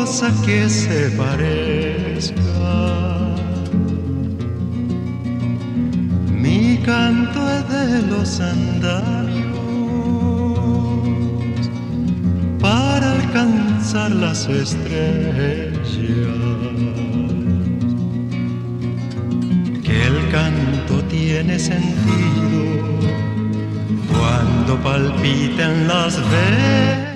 cosa que se parezca. Mi canto es de los andamios para alcanzar las estrellas. Que el canto tiene sentido cuando palpitan las venas.